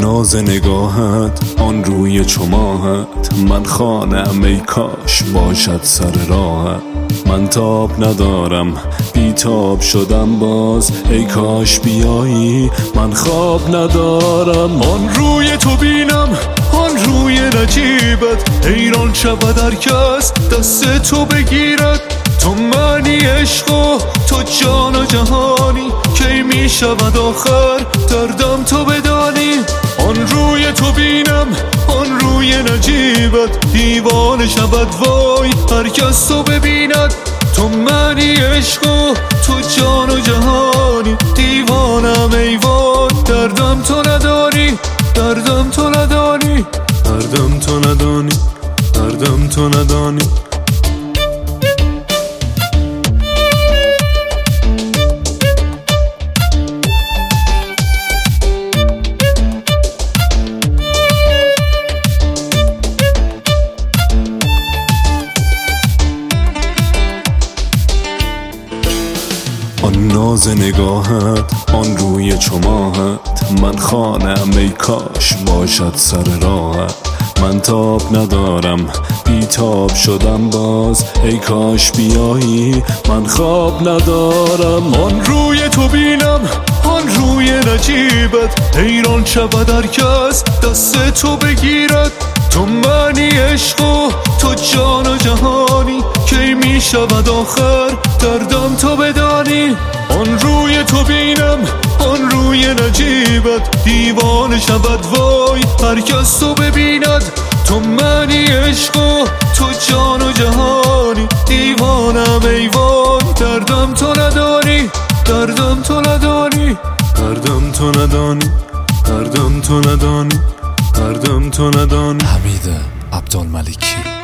ناز نگاهت، آن روی چماهت، من خانه‌ام ای کاش باشد سر راهت. من تاب ندارم بیتاب شدم باز، ای کاش بیایی من خواب ندارم. آن روی تو بینم آن روی نجیبت، حیران شود هر کس دست تو بگیرد. تو معنی عشق و تو جان و جهانی، کی می شود آخر دردم تو بدانی. آن روی تو بینم آن روی نجیبت، دیوانه شود وای هر کس تو ببیند. تو معنی عشق و تو جان و جهانی، دیوانم ای وای دردم تو نداری، دردم تو ندانی، دردم تو ندانی، دردم تو ندانی. آن ناز نگاهت، آن روی چماهت، من خانه‌ام ای کاش باشد سر راهت. من تاب ندارم بیتاب شدم باز، ای کاش بیایی من خواب ندارم. آن روی تو بینم آن روی نجیبت، حیران شود هر کس دست تو بگیرد. تو معنی عشق و تو جان و جهانی، کی می شود آخر دردم تو بدانی. آن روی تو بینم آن روی نجیبت، دیوانه شود وای هر کس تو ببیند. تو معنی عشق و تو جان و جهانی، دیوانم ای وای دردم تو نداری، دردم تو نداری، دردم تو ندانی، دردم تو ندانی، دردم تو ندانی. حمید عبدالملکی.